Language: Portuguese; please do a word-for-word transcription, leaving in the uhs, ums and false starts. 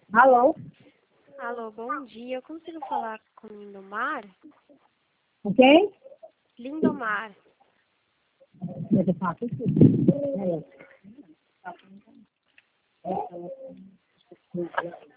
Alô? Alô, bom dia. Eu consigo falar com Lindomar? Com quem? Lindomar. Deixa eu falar com você. É.